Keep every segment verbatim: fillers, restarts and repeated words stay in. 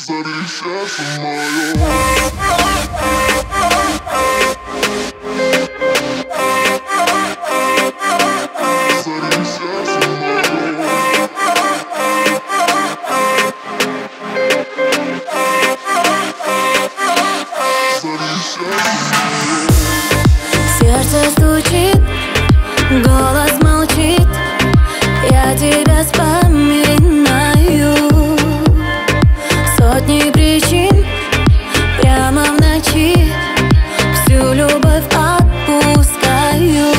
Забери сердце мое. Сердце стучит, голос молчит, я тебя вспоминаю. Сотни причин прямо в ночи, всю любовь отпускаю.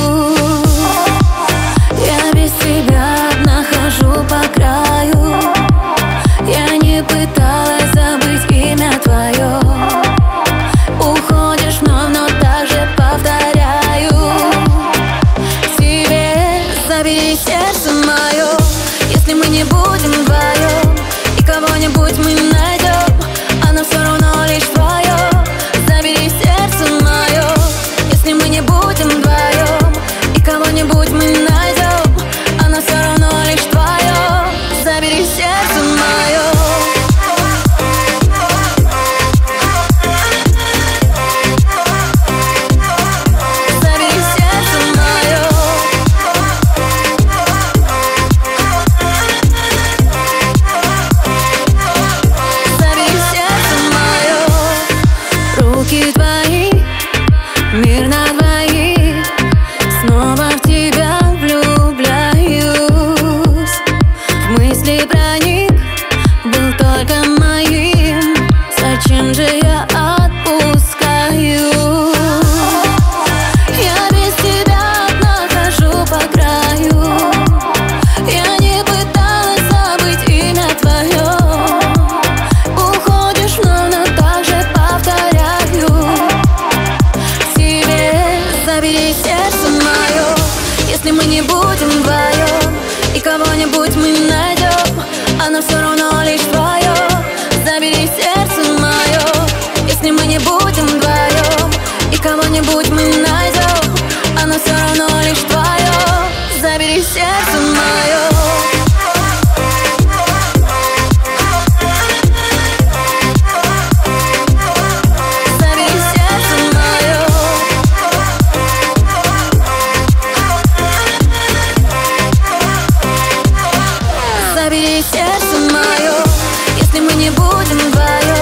Я без тебя нахожу по краю, я не пыталась забыть имя твое. Уходишь вновь, но также повторяю тебе: забери сердце мое. Если мы не будем вдвоем и кого-нибудь мы найдем, оно все равно лишь твое. Забери сердце мое. Если мы не будем вдвоем и кого-нибудь мы найдем, оно все равно лишь твое. Забери сердце мое. Руки твои, мир на двоих, снова в тебя влюбляюсь. В мысли проник, был только моим, зачем же я отпускаю? Я без тебя нахожу по краю, я не пыталась забыть имя твое. Уходишь вновь, но также повторяю тебе: забери сердце мое. Если мы не будем вдвоем и кого-нибудь мы найдем, оно все равно лишь твое. Забери сердце мое. Если мы не будем вдвоем и кого-нибудь мы найдем, оно все равно лишь твое. Забери сердце мое. Забери сердце мое. Если мы не будем вдвоем